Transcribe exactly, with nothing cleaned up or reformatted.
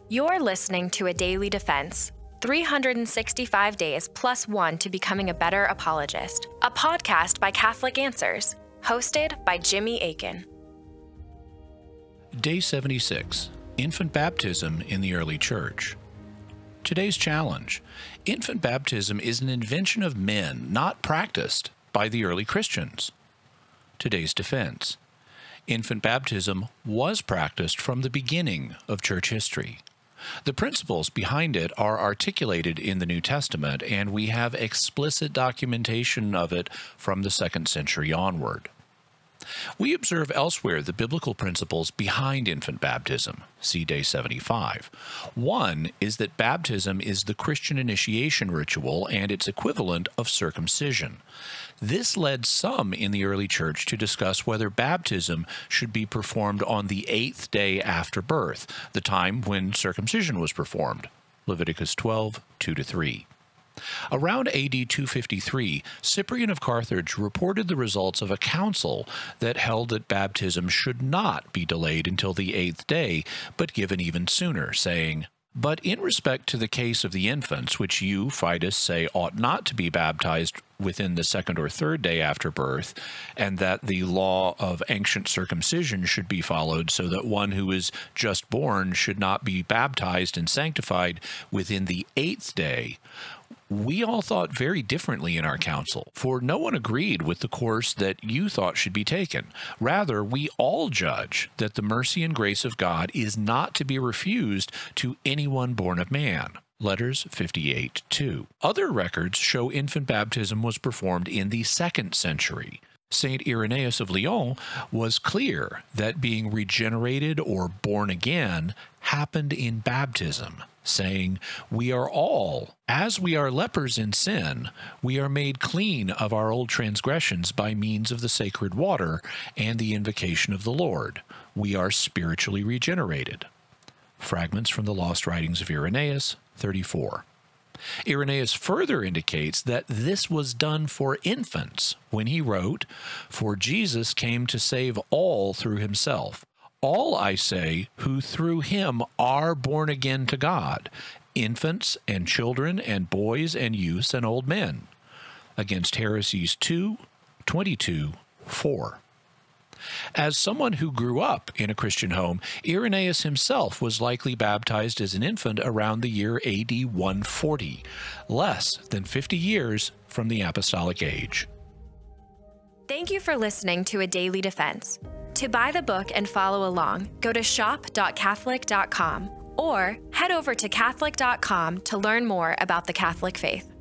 You're listening to A Daily Defense, three hundred sixty-five days plus one to becoming a better apologist, a podcast by Catholic Answers, hosted by Jimmy Akin. Day seventy-six, Infant Baptism in the Early Church. Today's challenge: infant baptism is an invention of men, not practiced by the early Christians. Today's defense: infant baptism was practiced from the beginning of church history. The principles behind it are articulated in the New Testament, and we have explicit documentation of it from the second century onward. We observe elsewhere the biblical principles behind infant baptism. See Day seventy-five. One is that baptism is the Christian initiation ritual and its equivalent of circumcision. This led some in the early church to discuss whether baptism should be performed on the eighth day after birth, the time when circumcision was performed. Leviticus twelve, two to three. Around A D two fifty-three, Cyprian of Carthage reported the results of a council that held that baptism should not be delayed until the eighth day, but given even sooner, saying, "But in respect to the case of the infants, which you, Fidus, say ought not to be baptized within the second or third day after birth, and that the law of ancient circumcision should be followed, so that one who is just born should not be baptized and sanctified within the eighth day, we all thought very differently in our council, for no one agreed with the course that you thought should be taken. Rather, we all judge that the mercy and grace of God is not to be refused to anyone born of man." Letters fifty-eight, two. Other records show infant baptism was performed in the second century. Saint Irenaeus of Lyon was clear that being regenerated or born again happened in baptism, saying, "We are all, as we are lepers in sin, we are made clean of our old transgressions by means of the sacred water and the invocation of the Lord. We are spiritually regenerated." Fragments from the Lost Writings of Irenaeus, thirty-four. Irenaeus further indicates that this was done for infants when he wrote, "For Jesus came to save all through himself. All, I say, who through him are born again to God, infants and children and boys and youths and old men." Against Heresies two, twenty-two, four. As someone who grew up in a Christian home, Irenaeus himself was likely baptized as an infant around the year A D one forty, less than fifty years from the apostolic age. Thank you for listening to A Daily Defense. To buy the book and follow along, go to shop dot catholic dot com or head over to catholic dot com to learn more about the Catholic faith.